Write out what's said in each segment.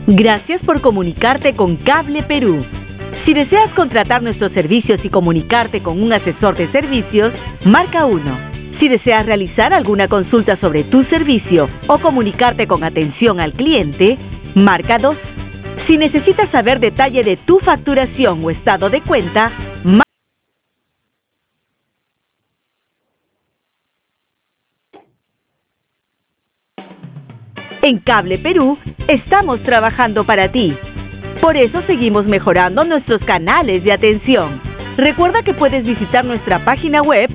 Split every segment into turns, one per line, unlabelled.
Gracias por comunicarte con Cable Perú. Si deseas contratar nuestros servicios y comunicarte con un asesor de servicios, marca 1. Si deseas realizar alguna consulta sobre tu servicio o comunicarte con atención al cliente, marca 2. Si necesitas saber detalle de tu facturación o estado de cuenta, en Cable Perú estamos trabajando para ti. Por eso seguimos mejorando nuestros canales de atención. Recuerda que puedes visitar nuestra página web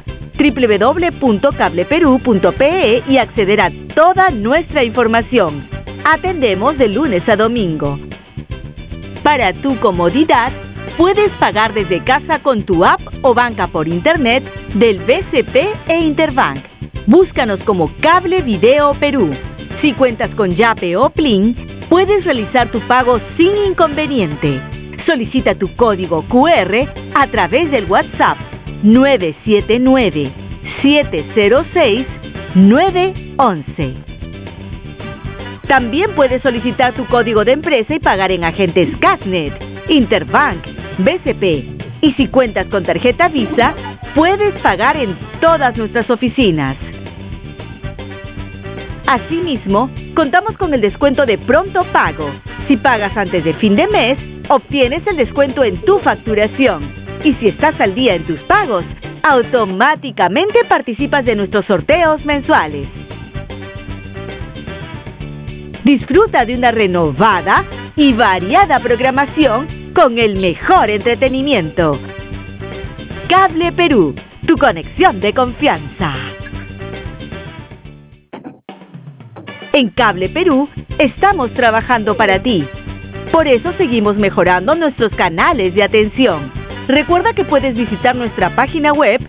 www.cableperu.pe y acceder a toda nuestra información. Atendemos de lunes a domingo. Para tu comodidad, puedes pagar desde casa con tu app o banca por internet del BCP e Interbank. Búscanos como Cable Video Perú. Si cuentas con Yape o Plin, puedes realizar tu pago sin inconveniente. Solicita tu código QR a través del WhatsApp 979-706-911. También puedes solicitar tu código de empresa y pagar en agentes Casnet, Interbank, BCP. Y si cuentas con tarjeta Visa, puedes pagar en todas nuestras oficinas. Asimismo, contamos con el descuento de pronto pago. Si pagas antes de fin de mes, obtienes el descuento en tu facturación. Y si estás al día en tus pagos, automáticamente participas de nuestros sorteos mensuales. Disfruta de una renovada y variada programación con el mejor entretenimiento. Cable Perú, tu conexión de confianza. En Cable Perú estamos trabajando para ti. Por eso seguimos mejorando nuestros canales de atención. Recuerda que puedes visitar nuestra página web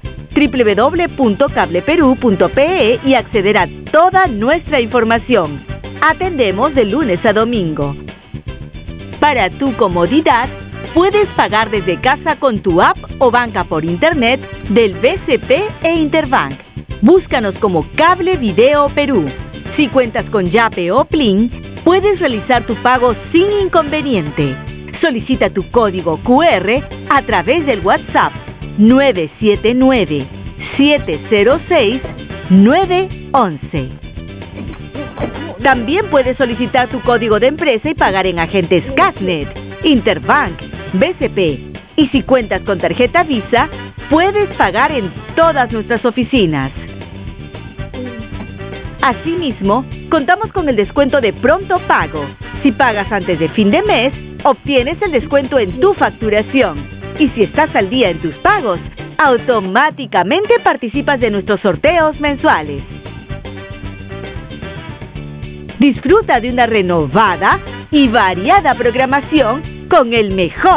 www.cableperu.pe y acceder a toda nuestra información. Atendemos de lunes a domingo. Para tu comodidad, puedes pagar desde casa con tu app o banca por internet del BCP e Interbank. Búscanos como Cable Video Perú. Si cuentas con Yape o Plin, puedes realizar tu pago sin inconveniente. Solicita tu código QR a través del WhatsApp 979-706-911. También puedes solicitar tu código de empresa y pagar en agentes Casnet, Interbank, BCP. Y si cuentas con tarjeta Visa, puedes pagar en todas nuestras oficinas. Asimismo, contamos con el descuento de pronto pago. Si pagas antes de fin de mes, obtienes el descuento en tu facturación. Y si estás al día en tus pagos, automáticamente participas de nuestros sorteos mensuales. Disfruta de una renovada y variada programación con el mejor